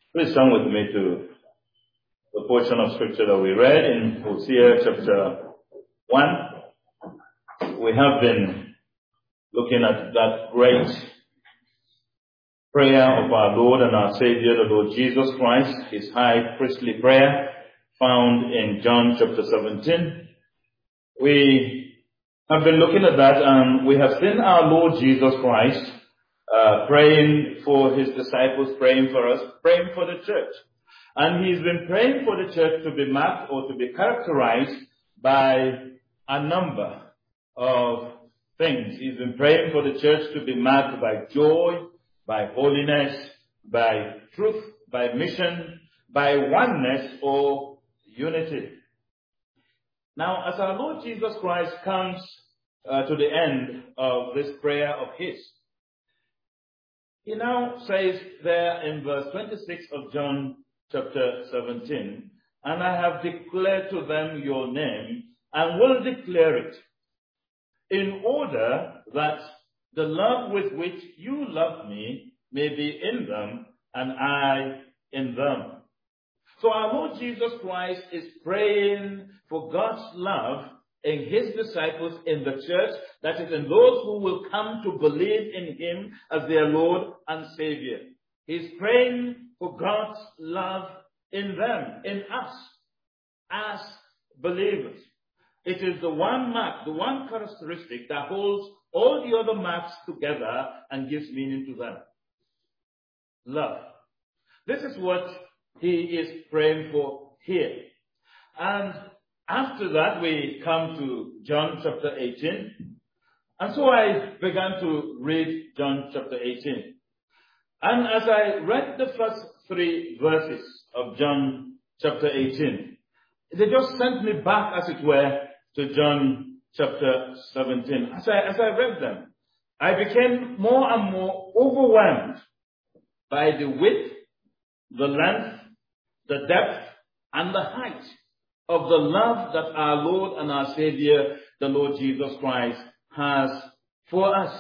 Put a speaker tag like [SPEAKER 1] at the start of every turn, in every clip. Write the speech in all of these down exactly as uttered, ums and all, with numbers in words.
[SPEAKER 1] Please turn with me to the portion of scripture that we read in Hosea chapter one. We have been looking at that great prayer of our Lord and our Savior, the Lord Jesus Christ, his high priestly prayer found in John chapter seventeen. We have been looking at that and we have seen our Lord Jesus Christ uh, praying for his disciples, praying for us, praying for the church. And he's been praying for the church to be marked or to be characterized by a number of things. He's been praying for the church to be marked by joy, by holiness, by truth, by mission, by oneness or unity. Now, as our Lord Jesus Christ comes uh, to the end of this prayer of his, he now says there in verse twenty-six of John chapter seventeen, and I have declared to them your name and will declare it, in order that the love with which you love me may be in them and I in them. So our Lord Jesus Christ is praying for God's love in his disciples in the church, that is in those who will come to believe in him as their Lord and Savior. He's praying for God's love in them, in us, as believers. It is the one mark, the one characteristic that holds all the other marks together and gives meaning to them. Love. This is what he is praying for here. And after that, we come to John chapter eighteen. And so I began to read John chapter eighteen. And as I read the first three verses of John chapter eighteen, they just sent me back, as it were, to John chapter seventeen. As I, as I read them, I became more and more overwhelmed by the width, the length, the depth, and the height of the love that our Lord and our Savior, the Lord Jesus Christ, has for us.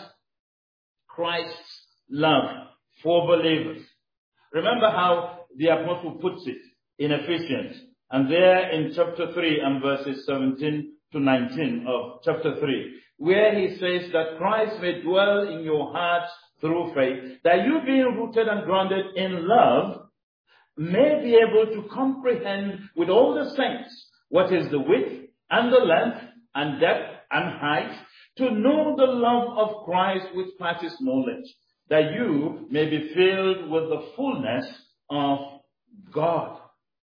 [SPEAKER 1] Christ's love for believers. Remember how the apostle puts it in Ephesians, and there in chapter three and verses seventeen to nineteen of chapter three, where he says that Christ may dwell in your hearts through faith, that you being rooted and grounded in love, may be able to comprehend with all the saints what is the width and the length and depth and height, to know the love of Christ which passes knowledge, that you may be filled with the fullness of God.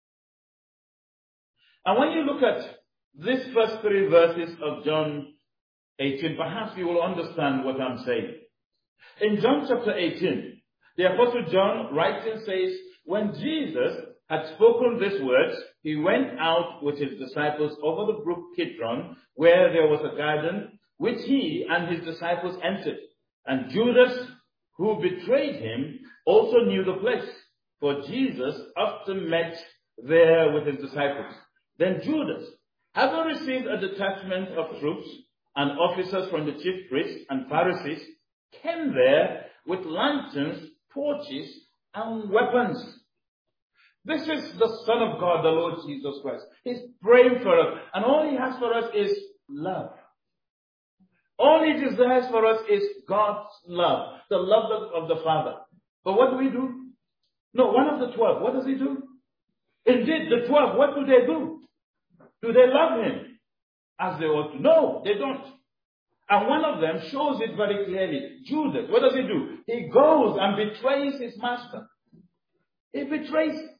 [SPEAKER 1] And when you look at these first three verses of John eighteen, perhaps you will understand what I'm saying. In John chapter eighteen, the Apostle John writing says, when Jesus had spoken these words, he went out with his disciples over the brook Kidron, where there was a garden, which he and his disciples entered. And Judas, who betrayed him, also knew the place, for Jesus often met there with his disciples. Then Judas, having received a detachment of troops and officers from the chief priests and Pharisees, came there with lanterns, torches, and weapons. This is the Son of God, the Lord Jesus Christ. He's praying for us, and all he has for us is love. All he desires for us is God's love, the love of the Father. But what do we do? No, one of the twelve, what does he do? Indeed, the twelve, what do they do? Do they love him as they ought to? No, they don't. And one of them shows it very clearly. Judas, what does he do? He goes and betrays his master. He betrays him.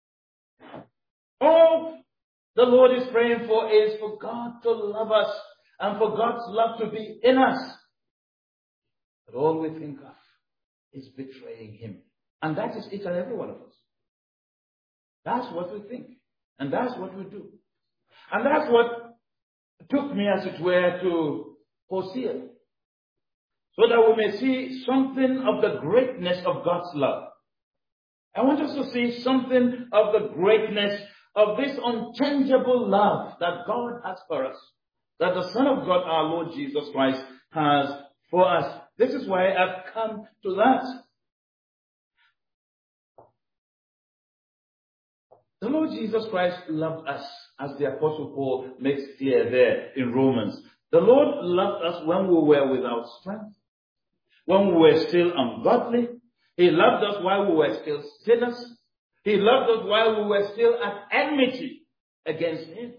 [SPEAKER 1] All the Lord is praying for is for God to love us and for God's love to be in us. But all we think of is betraying him. And that is each and every one of us. That's what we think. And that's what we do. And that's what took me, as it were, to Hosea, so that we may see something of the greatness of God's love. I want us to see something of the greatness of this unchangeable love that God has for us, that the Son of God, our Lord Jesus Christ, has for us. This is why I've come to that. The Lord Jesus Christ loved us, as the Apostle Paul makes clear there in Romans. The Lord loved us when we were without strength, when we were still ungodly. He loved us while we were still sinners. He loved us while we were still at enmity against Him.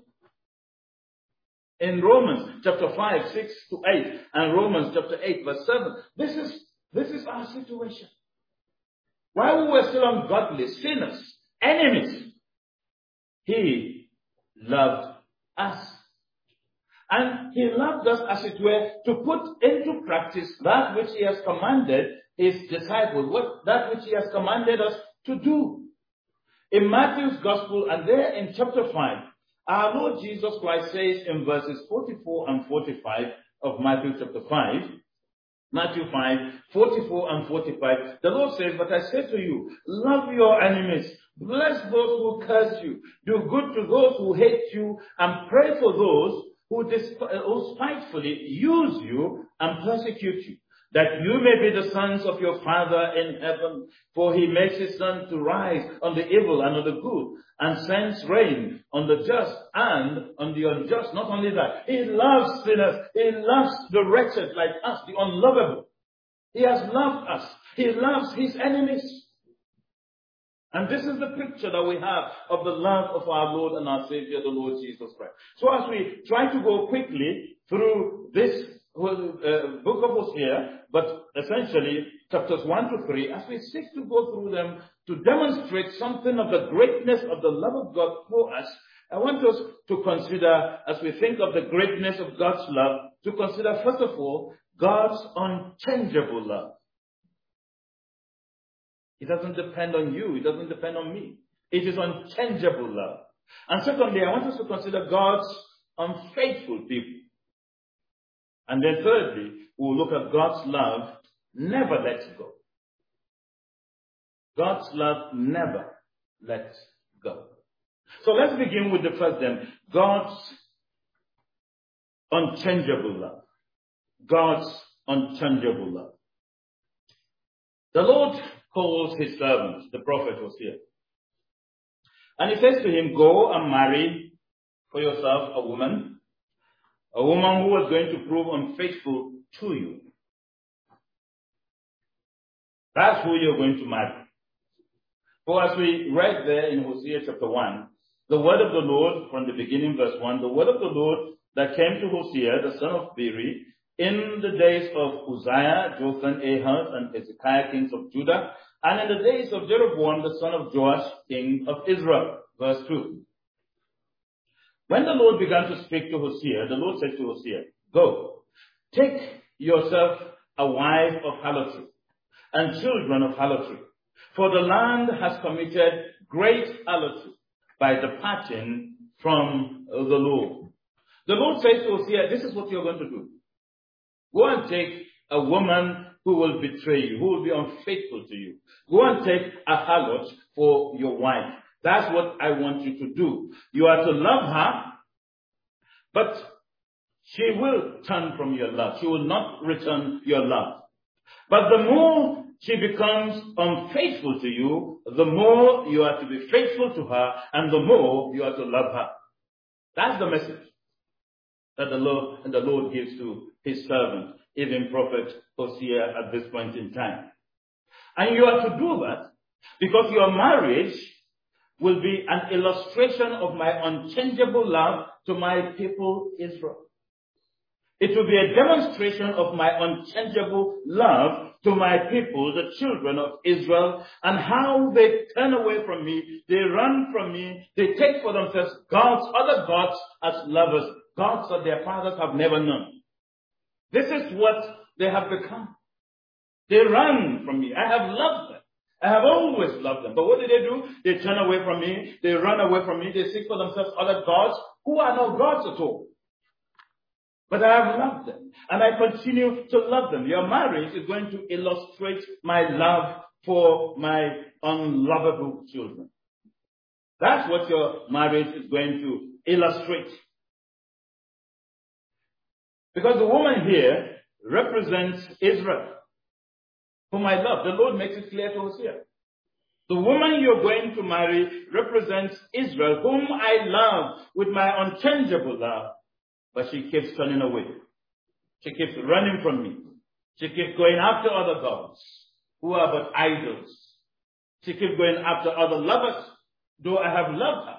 [SPEAKER 1] In Romans chapter five, six to eight, and Romans chapter eight, verse seven, this is, this is our situation. While we were still ungodly, sinners, enemies, He loved us. And He loved us, as it were, to put into practice that which He has commanded His disciples, what, that which He has commanded us to do. In Matthew's Gospel, and there in chapter five, our Lord Jesus Christ says in verses forty-four and forty-five of Matthew chapter five, Matthew five, forty-four and forty-five, the Lord says, "But I say to you, love your enemies, bless those who curse you, do good to those who hate you, and pray for those who, desp- who spitefully use you and persecute you, that you may be the sons of your Father in heaven. For He makes His sun to rise on the evil and on the good, and sends rain on the just and on the unjust." Not only that, He loves sinners. He loves the wretched like us, the unlovable. He has loved us. He loves His enemies. And this is the picture that we have of the love of our Lord and our Savior, the Lord Jesus Christ. So as we try to go quickly through this uh, book of Hosea, but essentially chapters one to three, as we seek to go through them to demonstrate something of the greatness of the love of God for us, I want us to consider, as we think of the greatness of God's love, to consider first of all, God's unchangeable love. It doesn't depend on you. It doesn't depend on me. It is unchangeable love. And secondly, I want us to consider God's unfaithful people. And then thirdly, we'll look at God's love never lets go. God's love never lets go. So let's begin with the first then. God's unchangeable love. God's unchangeable love. The Lord calls His servant, the prophet Hosea. And He says to him, "Go and marry for yourself a woman, a woman who is going to prove unfaithful to you." That's who you're going to marry. For as we read there in Hosea chapter one, the word of the Lord, from the beginning, verse one, the word of the Lord that came to Hosea, the son of Beeri, in the days of Uzziah, Jotham, Ahaz, and Hezekiah, kings of Judah, and in the days of Jeroboam, the son of Joash, king of Israel. Verse two. When the Lord began to speak to Hosea, the Lord said to Hosea, "Go, take yourself a wife of harlotry, and children of harlotry, for the land has committed great harlotry by departing from the Lord." The Lord says to Hosea, this is what you're going to do. Go and take a woman who will betray you, who will be unfaithful to you. Go and take a harlot for your wife. That's what I want you to do. You are to love her, but she will turn from your love. She will not return your love. But the more she becomes unfaithful to you, the more you are to be faithful to her, and the more you are to love her. That's the message that the Lord and the Lord gives to His servant, even prophet Hosea, at this point in time. And you are to do that because your marriage will be an illustration of my unchangeable love to my people Israel. It will be a demonstration of my unchangeable love to my people, the children of Israel, and how they turn away from me, they run from me, they take for themselves gods, other gods as lovers, gods that their fathers have never known. This is what they have become. They run from me. I have loved them. I have always loved them. But what do they do? They turn away from me. They run away from me. They seek for themselves other gods who are not gods at all. But I have loved them. And I continue to love them. Your marriage is going to illustrate my love for my unlovable children. That's what your marriage is going to illustrate. Because the woman here represents Israel, whom I love. The Lord makes it clear to Hosea. The woman you're going to marry represents Israel, whom I love with my unchangeable love. But she keeps turning away. She keeps running from me. She keeps going after other gods, who are but idols. She keeps going after other lovers, though I have loved her.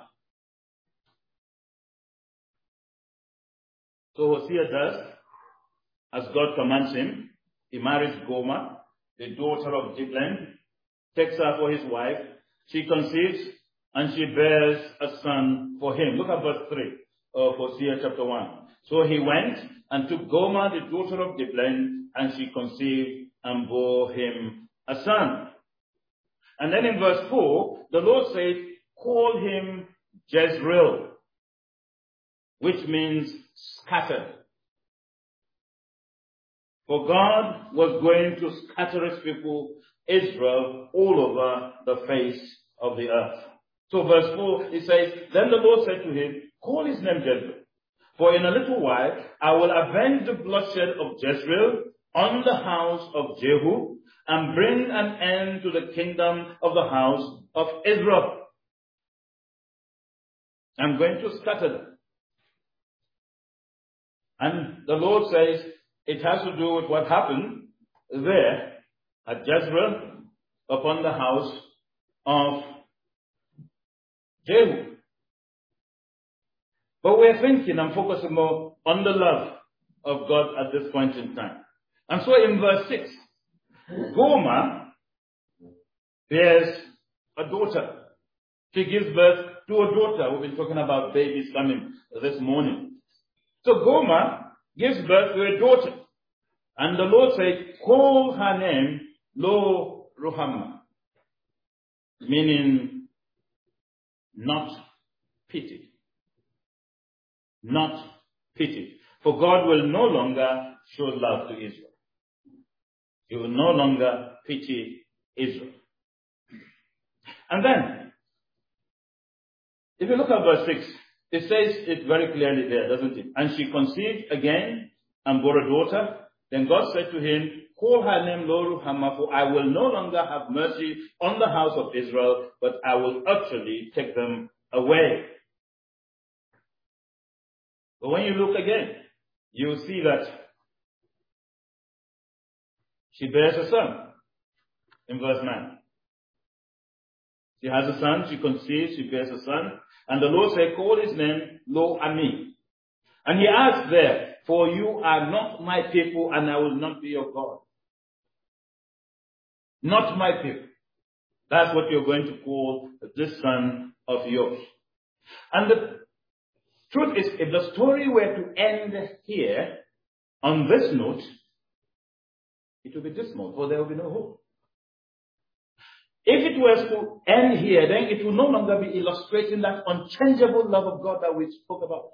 [SPEAKER 1] So Hosea does as God commands him. He marries Gomer, the daughter of Diblaim, takes her for his wife. She conceives and she bears a son for him. Look at verse three of Hosea chapter one. So he went and took Gomer, the daughter of Diblaim, and she conceived and bore him a son. And then in verse four, the Lord said, call him Jezreel, which means scattered. For God was going to scatter his people, Israel, all over the face of the earth. So verse four, it says, then the Lord said to him, call his name Jezreel, for in a little while I will avenge the bloodshed of Jezreel on the house of Jehu, and bring an end to the kingdom of the house of Israel. I'm going to scatter them. And the Lord says it has to do with what happened there at Jezreel upon the house of Jehu. But we're thinking and focusing more on the love of God at this point in time. And so in verse six, Gomer bears a daughter. She gives birth to a daughter. We've been talking about babies coming this morning. So Gomer gives birth to a daughter. And the Lord said, call her name Lo Ruhamah, meaning not pitied. Not pitied. For God will no longer show love to Israel. He will no longer pity Israel. And then, if you look at verse six, it says it very clearly there, doesn't it? And she conceived again and bore a daughter. Then God said to him, call her name Lo Ruhamah, for I will no longer have mercy on the house of Israel, but I will utterly take them away. But when you look again, you will see that she bears a son in verse nine. She has a son, she conceives, she bears a son. And the Lord said, call his name Lo Ami. And he asked there, for you are not my people and I will not be your God. Not my people. That's what you're going to call this son of yours. And the truth is, if the story were to end here on this note, it will be dismal, for there will be no hope. If it was to end here, then it will no longer be illustrating that unchangeable love of God that we spoke about.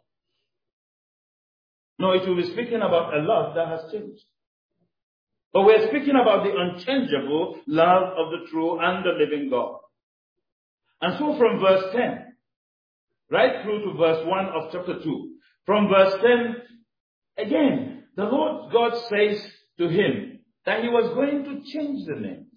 [SPEAKER 1] No, it will be speaking about a love that has changed. But we're speaking about the unchangeable love of the true and the living God. And so from verse ten, right through to verse one of chapter two, from verse ten, again, the Lord God says to him that he was going to change the names.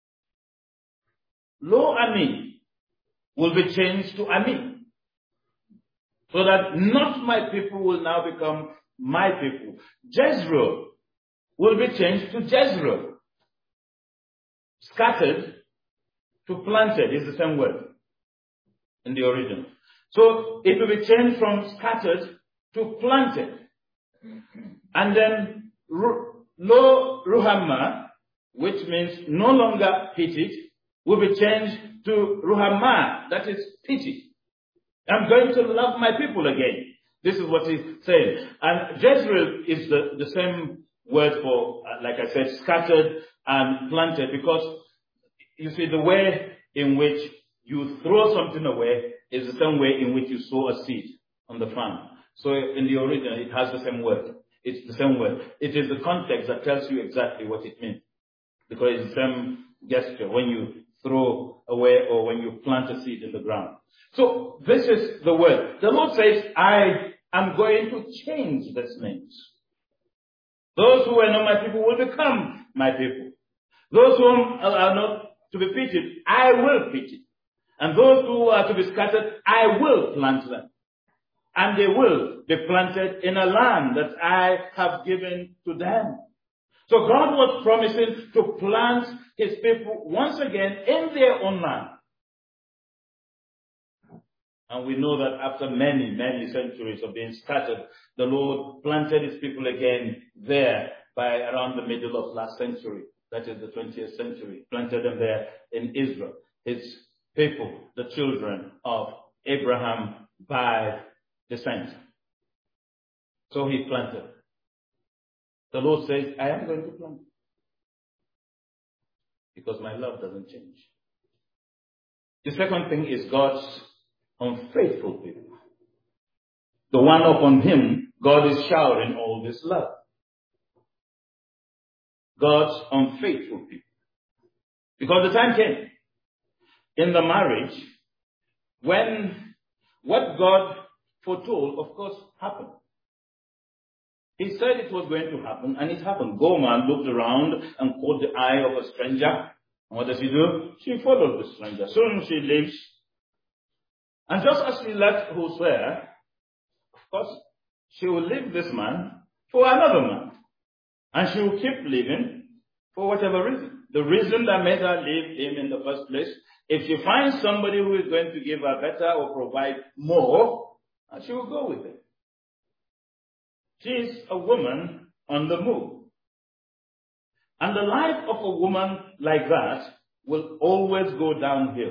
[SPEAKER 1] Lo Ami will be changed to Ami. So that not my people will now become my people. Jezreel will be changed to Jezreel. Scattered to planted is the same word in the original. So it will be changed from scattered to planted. And then Lo Ruhamah, which means no longer pitied, will be changed to Ruhamah, that is pity. I'm going to love my people again. This is what he's saying. And Jezreel is the, the same word for, like I said, scattered and planted, because you see the way in which you throw something away is the same way in which you sow a seed on the farm. So in the original, it has the same word. It's the same word. It is the context that tells you exactly what it means, because it's the same gesture when you throw away or when you plant a seed in the ground. So this is the word. The Lord says, I am going to change these names. Those who are not my people will become my people. Those who are not to be pitied, I will pity. And those who are to be scattered, I will plant them. And they will be planted in a land that I have given to them. So God was promising to plant his people once again in their own land. And we know that after many, many centuries of being scattered, the Lord planted his people again there by around the middle of last century. That is the twentieth century. Planted them there in Israel. His people, the children of Abraham by descent. So he planted. The Lord says, I am going to plant. Because my love doesn't change. The second thing is God's unfaithful people. The one upon him, God is showering all this love. God's unfaithful people. Because the time came in the marriage when what God foretold, of course, happened. He said it was going to happen, and it happened. Gomer looked around and caught the eye of a stranger. And what does she do? She followed the stranger. Soon she leaves. And just as she left Hosea, of course, she will leave this man for another man. And she will keep living for whatever reason. The reason that made her leave him in the first place, if she finds somebody who is going to give her better or provide more, she will go with it. She is a woman on the move. And the life of a woman like that will always go downhill.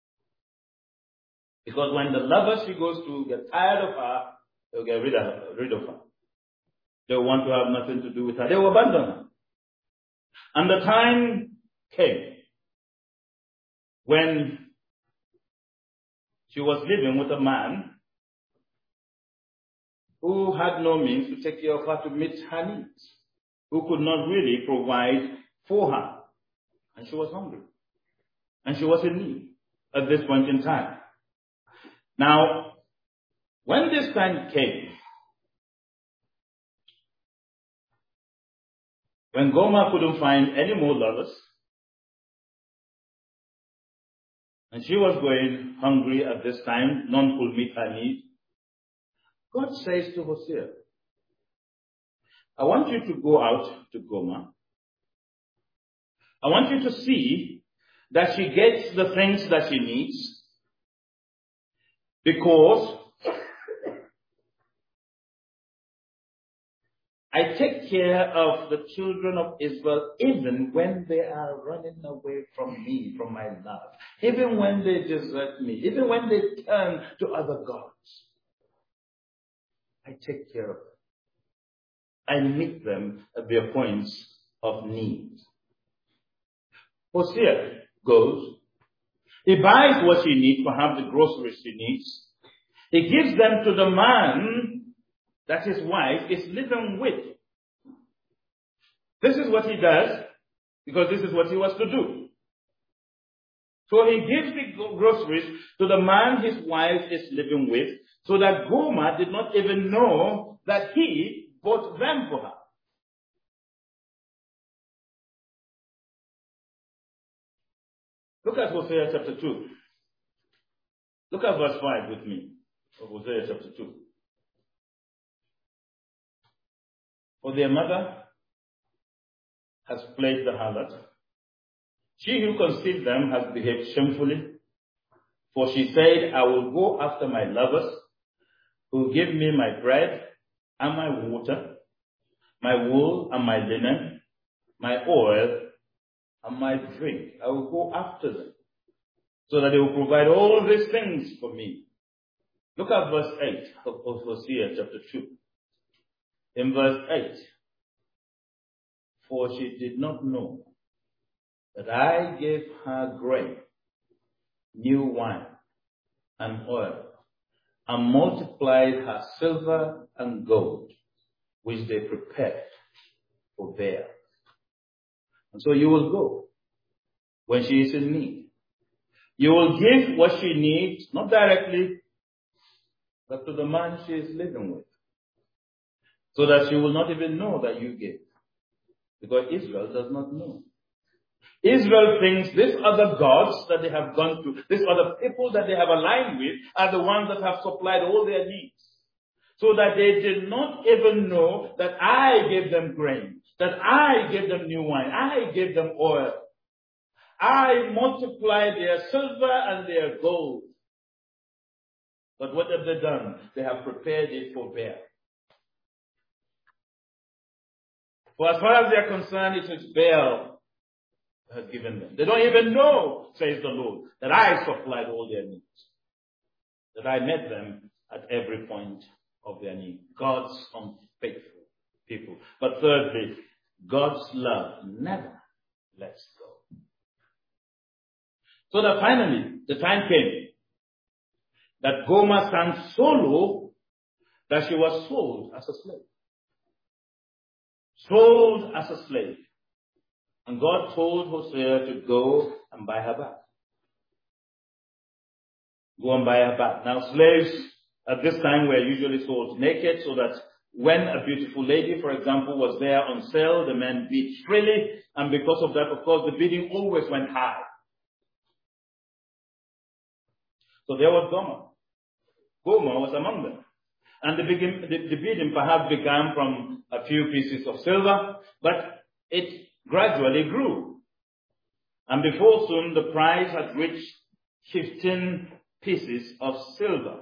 [SPEAKER 1] Because when the lover she goes to get tired of her, they'll get rid of her. Rid of her. They'll want to have nothing to do with her. They will abandon her. And the time came when she was living with a man who had no means to take care of her to meet her needs, who could not really provide for her. And she was hungry. And she was in need at this point in time. Now, when this time came, when Gomer couldn't find any more lovers, and she was going hungry at this time, none could meet her need, God says to Hosea, I want you to go out to Gomer. I want you to see that she gets the things that she needs, because I take care of the children of Israel even when they are running away from me, from my love, even when they desert me, even when they turn to other gods. I take care of them. I meet them at their points of need. Hosea goes. He buys what she needs, perhaps the groceries she needs. He gives them to the man that his wife is living with. This is what he does, because this is what he was to do. So he gives the groceries to the man his wife is living with, so that Gomer did not even know that he bought them for her. Look at Hosea chapter two. Look at verse five with me of Hosea chapter two. For their mother has played the harlot. She who conceived them has behaved shamefully. For she said, I will go after my lovers, who give me my bread and my water, my wool and my linen, my oil and my drink. I will go after them, so that they will provide all these things for me. Look at verse eight of Hosea chapter two. In verse eight, for she did not know that I gave her grain, new wine, and oil, and multiplied her silver and gold, which they prepared for Baal. And so you will go when she is in need. You will give what she needs, not directly, but to the man she is living with, so that she will not even know that you gave. Because Israel does not know. Israel thinks these other gods that they have gone to, these other people that they have aligned with are the ones that have supplied all their needs. So that they did not even know that I gave them grain, that I gave them new wine, I gave them oil. I multiplied their silver and their gold. But what have they done? They have prepared it for Baal. For as far as they are concerned, it is Baal that has given them. They don't even know, says the Lord, that I supplied all their needs. That I met them at every point of their need. God's unfaithful people. But thirdly, God's love never lets go. So that finally, the time came that Gomer sank so low that she was sold as a slave. Sold as a slave. And God told Hosea to go and buy her back. Go and buy her back. Now slaves at this time were usually sold naked, so that when a beautiful lady, for example, was there on sale, the men bid freely, and because of that, of course, the bidding always went high. So there was Gomer. Gomer was among them. And the, begin, the, the bidding perhaps began from a few pieces of silver, but it gradually grew. And before soon, the price had reached fifteen pieces of silver.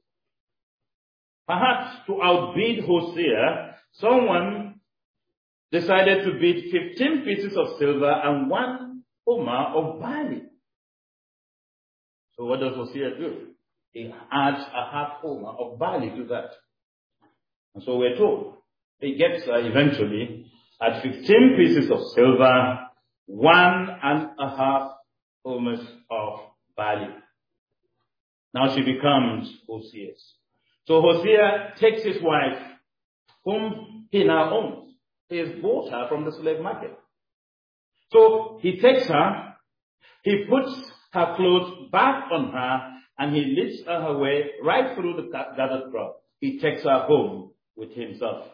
[SPEAKER 1] Perhaps to outbid Hosea, someone decided to bid fifteen pieces of silver and one homer of barley. So what does Hosea do? He adds a half homer of barley to that. And so we're told he gets her eventually at fifteen pieces of silver, one and a half homers of barley. Now she becomes Hosea's. So Hosea takes his wife, whom he now owns. He has bought her from the slave market. So he takes her, he puts her clothes back on her, and he leads her away right through the gathered crowd. He takes her home with himself.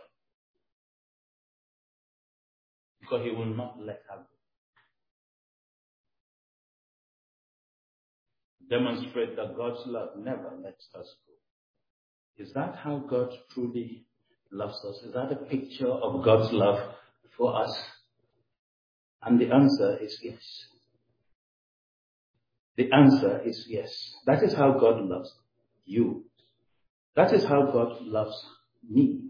[SPEAKER 1] Because he will not let her go. Demonstrate that God's love never lets us go. Is that how God truly loves us? Is that a picture of God's love for us? And the answer is yes. The answer is yes. That is how God loves you. That is how God loves me.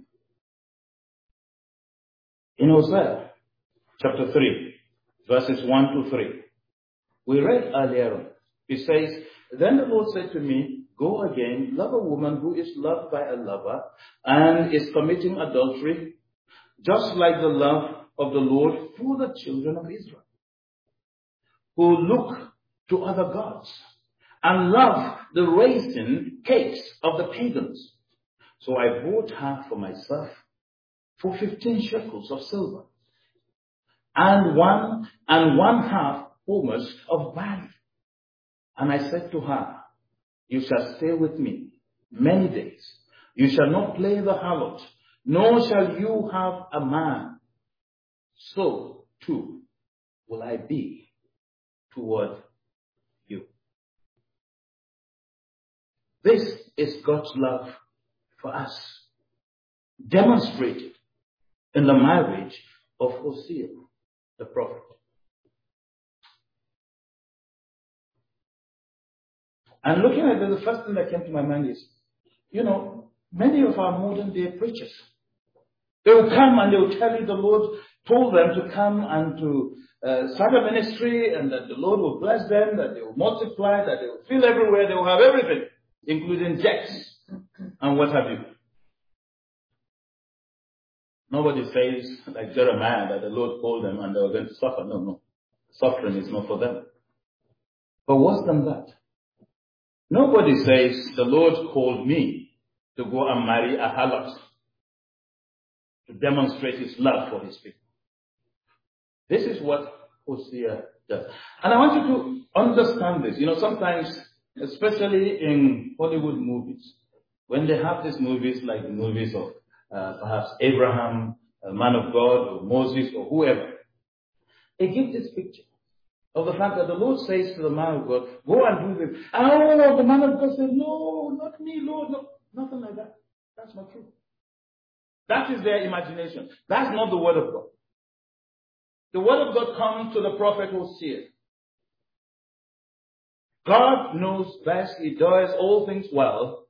[SPEAKER 1] In Hosea chapter three, verses one to three, we read earlier on, it says, "Then the Lord said to me, go again, love a woman who is loved by a lover and is committing adultery, just like the love of the Lord for the children of Israel, who look to other gods and love the raisin cakes of the pagans. So I bought her for myself for fifteen shekels of silver and one and one half homers of barley. And I said to her, you shall stay with me many days. You shall not play the harlot, nor shall you have a man. So too will I be toward you." This is God's love for us, demonstrated in the marriage of Hosea, the prophet. And looking at it, the first thing that came to my mind is, you know, many of our modern day preachers, they will come and they will tell you the Lord told them to come and to uh, start a ministry, and that the Lord will bless them, that they will multiply, that they will fill everywhere, they will have everything, including jets and what have you. Nobody says, like Jeremiah, that the Lord called them and they were going to suffer. No, no. Suffering is not for them. But worse than that, nobody says, the Lord called me to go and marry a harlot, to demonstrate his love for his people. This is what Hosea does. And I want you to understand this. You know, sometimes, especially in Hollywood movies, when they have these movies like the movies of uh, perhaps Abraham, a man of God, or Moses, or whoever, they give this picture of the fact that the Lord says to the man of God, go and do this. And oh, the man of God says, no, not me, Lord. No, nothing like that. That's not true. That is their imagination. That's not the word of God. The word of God comes to the prophet Hosea. God knows best. He does all things well.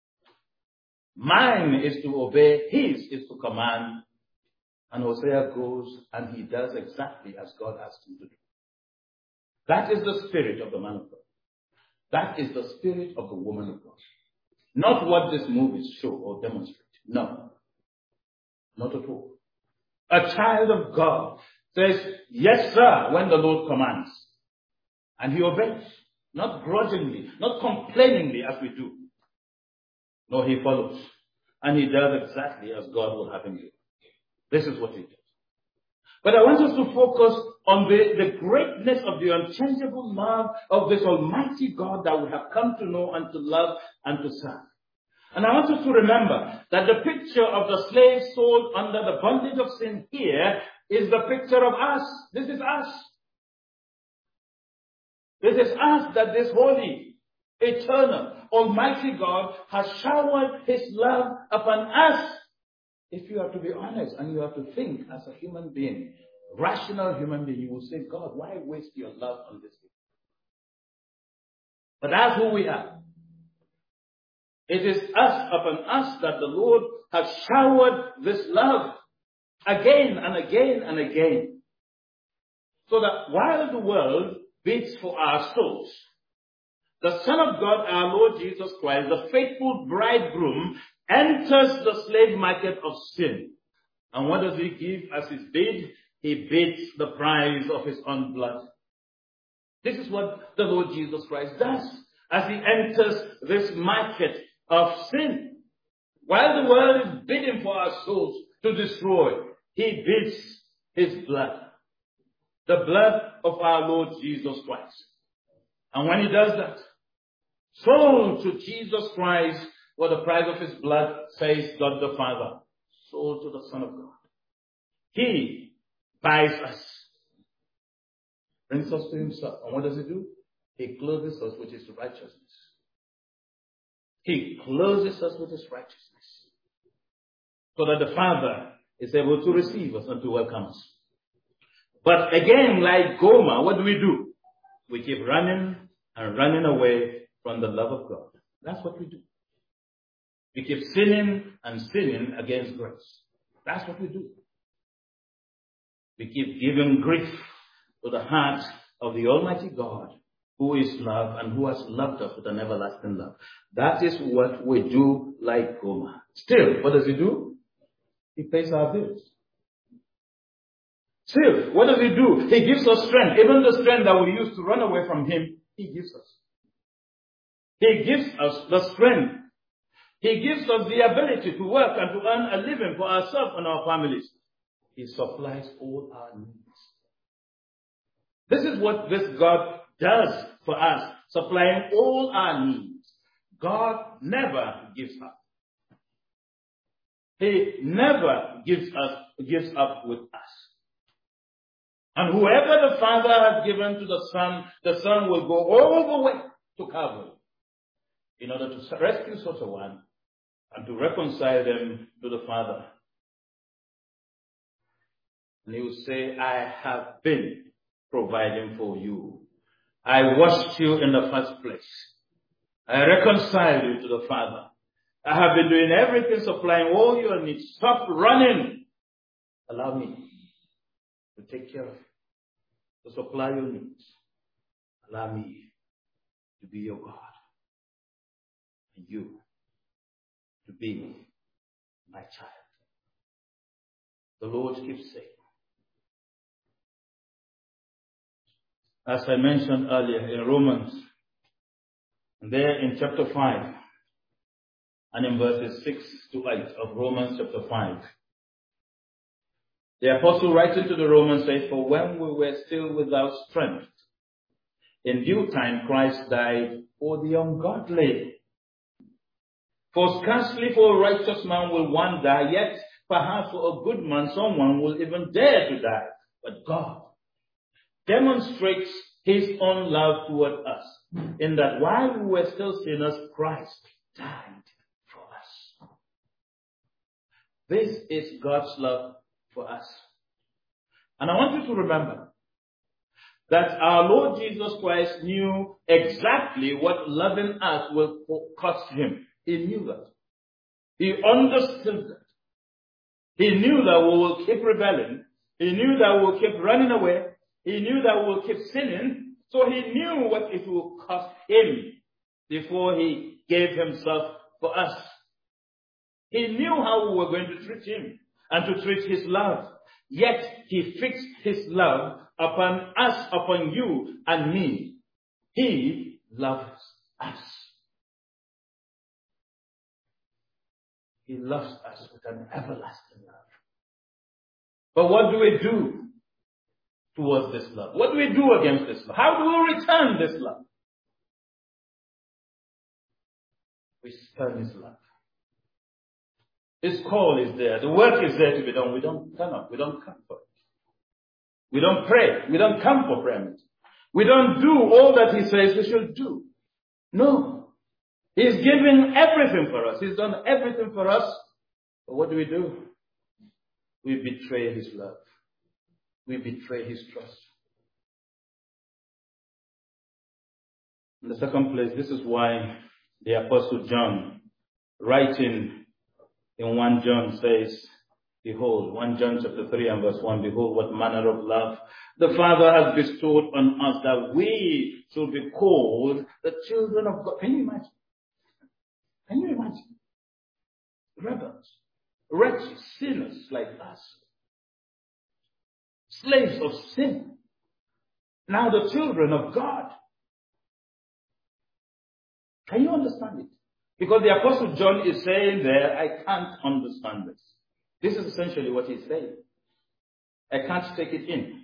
[SPEAKER 1] Mine is to obey. His is to command. And Hosea goes and he does exactly as God asked him to do. That is the spirit of the man of God. That is the spirit of the woman of God. Not what these movies show or demonstrate. No. Not at all. A child of God says, yes, sir, when the Lord commands. And he obeys. Not grudgingly, not complainingly as we do. No, he follows. And he does exactly as God will have him do. This is what he does. But I want us to focus on the, the greatness of the unchangeable love of this Almighty God that we have come to know and to love and to serve. And I want us to remember that the picture of the slave sold under the bondage of sin here is the picture of us. This is us. This is us that this holy, eternal, Almighty God has showered His love upon us. If you are to be honest and you have to think as a human being, rational human being, you will say, God, why waste your love on this people? But that's who we are. It is us upon us that the Lord has showered this love again and again and again. So that while the world beats for our souls, the Son of God, our Lord Jesus Christ, the faithful bridegroom, enters the slave market of sin. And what does he give as his bid? He bids the price of his own blood. This is what the Lord Jesus Christ does as he enters this market of sin. While the world is bidding for our souls to destroy, he bids his blood. The blood of our Lord Jesus Christ. And when he does that, sold to Jesus Christ for the price of his blood, says God the Father, sold to the Son of God. He buys us, brings us to himself. And what does he do? He clothes us with his righteousness. He clothes us with his righteousness. So that the Father is able to receive us and to welcome us. But again, like Gomer, what do we do? We keep running and running away from the love of God. That's what we do. We keep sinning and sinning against grace. That's what we do. We keep giving grief to the heart of the Almighty God, who is love and who has loved us with an everlasting love. That is what we do like Gomer. Still, what does he do? He pays our bills. Still, what does he do? He gives us strength. Even the strength that we used to run away from him, he gives us. He gives us the strength. He gives us the ability to work and to earn a living for ourselves and our families. He supplies all our needs. This is what this God does for us, supplying all our needs. God never gives up. He never gives us gives up with us. And whoever the Father has given to the Son, the Son will go all the way to Calvary in order to rescue such a one and to reconcile them to the Father. And he will say, I have been providing for you. I washed you in the first place. I reconciled you to the Father. I have been doing everything, supplying all your needs. Stop running. Allow me to take care of you, to supply your needs. Allow me to be your God. And you to be my child. The Lord keeps saying, as I mentioned earlier in Romans, and there in chapter five, and in verses six to eight of Romans chapter five, the apostle writing to the Romans says, for when we were still without strength, in due time Christ died for the ungodly. For scarcely for a righteous man will one die, yet perhaps for a good man someone will even dare to die. But God demonstrates his own love toward us, in that while we were still sinners, Christ died for us. This is God's love for us. And I want you to remember that our Lord Jesus Christ knew exactly what loving us will cost him. He knew that. He understood that. He knew that we will keep rebelling. He knew that we will keep running away. He knew that we will keep sinning. So he knew what it will cost him before he gave himself for us. He knew how we were going to treat him and to treat his love. Yet he fixed his love upon us, upon you and me. He loves us. He loves us with an everlasting love. But what do we do towards this love? What do we do against this love? How do we return this love? We spurn his love. His call is there. The work is there to be done. We don't turn up. We don't come for it. We don't pray. We don't come for prayer meeting. We don't do all that he says we should do. No. He's given everything for us. He's done everything for us. But what do we do? We betray his love. We betray his trust. In the second place, this is why the Apostle John, writing in First John, says, behold, First John chapter three and verse one, behold what manner of love the Father has bestowed on us, that we should be called the children of God. Can you imagine? Can you imagine? Rebels, wretches, sinners like us, slaves of sin, now the children of God. Can you understand it? Because the Apostle John is saying there, I can't understand this. This is essentially what he's saying. I can't take it in.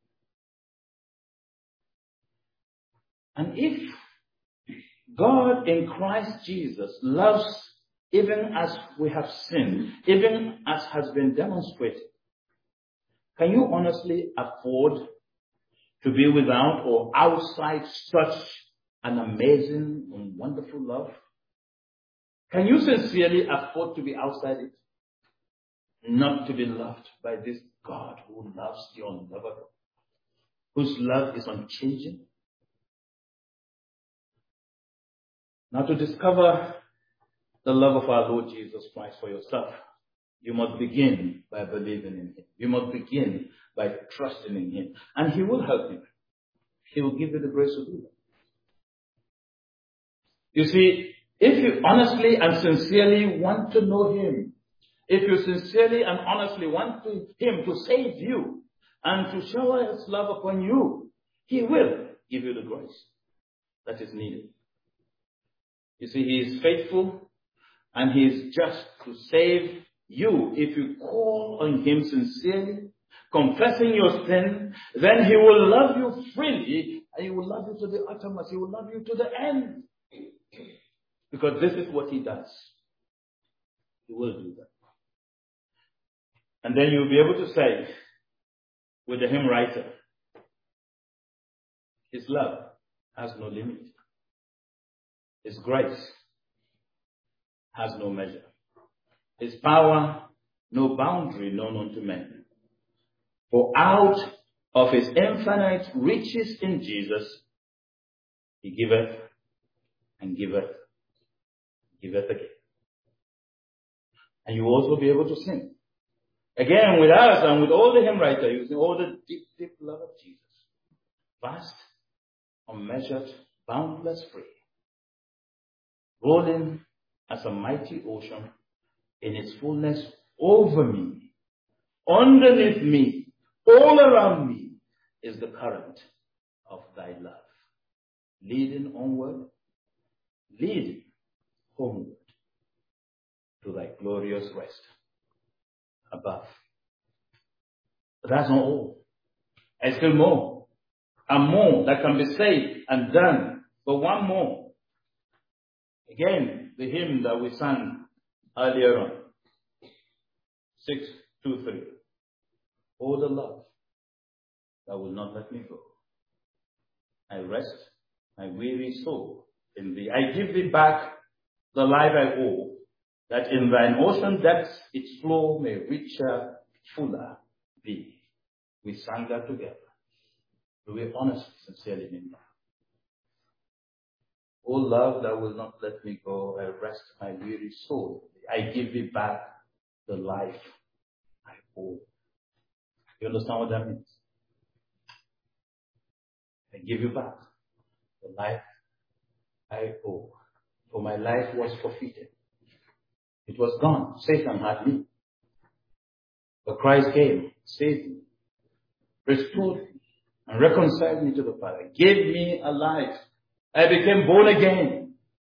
[SPEAKER 1] And if God in Christ Jesus loves even as we have sinned, even as has been demonstrated, can you honestly afford to be without or outside such an amazing and wonderful love? Can you sincerely afford to be outside it? Not to be loved by this God who loves the unlovable, whose love is unchanging? Now, to discover the love of our Lord Jesus Christ for yourself, you must begin by believing in him. You must begin by trusting in him. And he will help you. He will give you the grace to do that. You see, if you honestly and sincerely want to know him, if you sincerely and honestly want to, him to save you and to shower his love upon you, he will give you the grace that is needed. You see, he is faithful and he is just to save you. If you call on him sincerely, confessing your sin, then he will love you freely and he will love you to the uttermost. He will love you to the end. Because this is what he does. He will do that. And then you'll be able to say with the hymn writer, his love has no limit. His grace has no measure. His power, no boundary known unto men. For out of his infinite riches in Jesus, he giveth and giveth, giveth again. And you will also be able to sing. Again, with us and with all the hymn writers, you see all the deep, deep love of Jesus. Vast, unmeasured, boundless, free. Rolling as a mighty ocean in its fullness over me, underneath me, all around me is the current of thy love. Leading onward, leading homeward to thy glorious rest above. But that's not all. There's still more. And more that can be said and done. But one more. Again, the hymn that we sang earlier on. six two three. Oh, the love that will not let me go. I rest my weary soul in thee. I give thee back the life I owe, that in thine ocean depths its flow may richer, fuller be. We sang that together. Do we honestly, sincerely mean that? O love that will not let me go, I rest my weary soul. I give thee back the life I owe. You understand what that means? I give you back the life I owe. For my life was forfeited. It was gone. Satan had me. But Christ came, saved me, restored me, and reconciled me to the Father. Gave me a life. I became born again.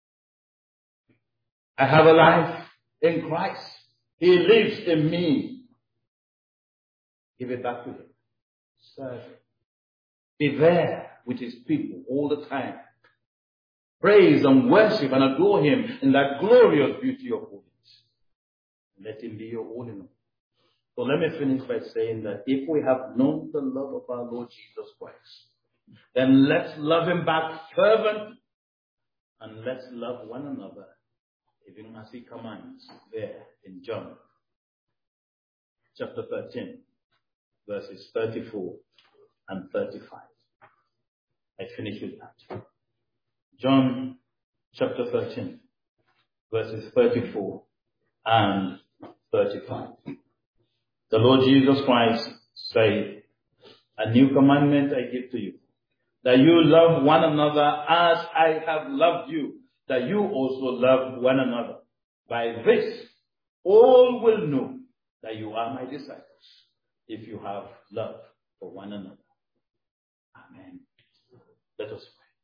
[SPEAKER 1] I have a life in Christ. He lives in me. Give it back to him. Serve him. Be there with his people all the time. Praise and worship and adore him in that glorious beauty of holiness. Let him be your all in all. So let me finish by saying that if we have known the love of our Lord Jesus Christ, then let's love him back fervently, and let's love one another, even as he commands there in John chapter thirteen, verses thirty-four and thirty-five. I finish with that. John chapter thirteen, verses thirty-four and thirty-five. The Lord Jesus Christ said, a new commandment I give to you, that you love one another as I have loved you, that you also love one another. By this, all will know that you are my disciples, if you have love for one another. Amen. Let us pray.